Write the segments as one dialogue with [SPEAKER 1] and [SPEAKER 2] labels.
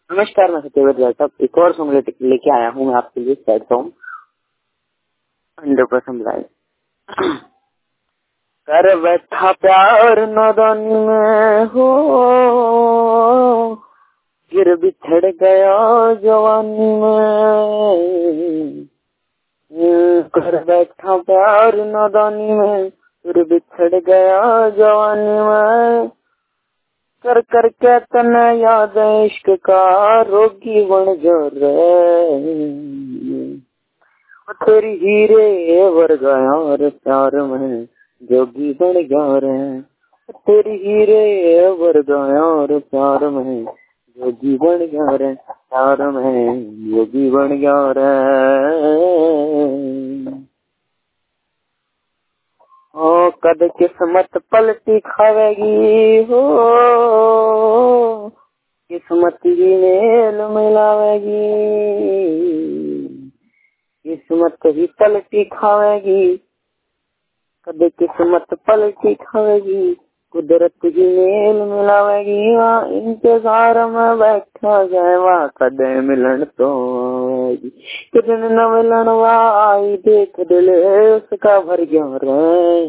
[SPEAKER 1] नमस्कार, मैं सत्यव्रत साहब एक और सॉन्ग लेके आया हूँ मैं आपके लिए। Sad song 100% live. कर बैठा प्यार नादानी में हो, गिर बिछड़ गया जवानी में। कर बैठा प्यार नादानी में, गिर बिछड़ गया जवानी में। कर कर के तने याद इश्क का रोगी बन जा रे। तेरी हीरे वर्गा यार प्यार में जोगी बन जा रे। तेरी हीरे वर्गा यार प्यार में जोगी बन जा रे। प्यार में जोगी बन जा रे। ओ कद किस्मत पलटी खावेगी हो, किस्मत ही मेल मिलावेगी। किस्मत ही पलटी खावेगी, कद किस्मत पलटी खावेगी। कुदरत ही मेल मिलावेगी। वहाँ इंतजार में बैठा जाए, वहाँ कदे मिलन तो आवेगी। कितने न मिलन आई देख दिल उसका भर गया रे।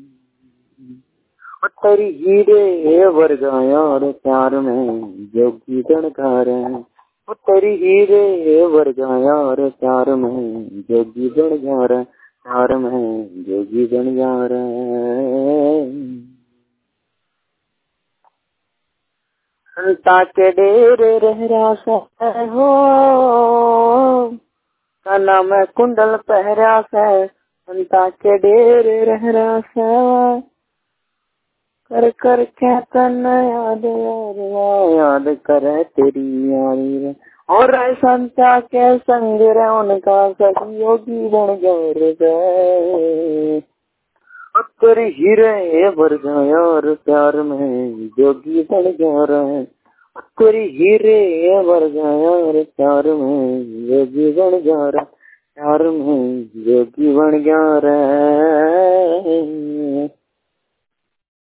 [SPEAKER 1] तेरी हीरे वर्गा यार प्यार में जोगी बनकार है। तेरी हीरे वर्गा यार प्यार में जोगी बन जा रहा। प्यार में जोगी बन जा रहा। संता के डेरे रह रहा हो, काना में कुंडल पहरा से। संता के डेरे रह रहा से, कर कर के तन याद याद करे तेरी यारी रे। और संता के संग रे उनका सखी योगी बन गए रे। तेरी हीरे वर्गा यार प्यार में जोगी बन जा रहे। तेरी हीरे वर्गा यार प्यार में जोगी बन जा रहा। प्यार में जोगी बन जा रहे।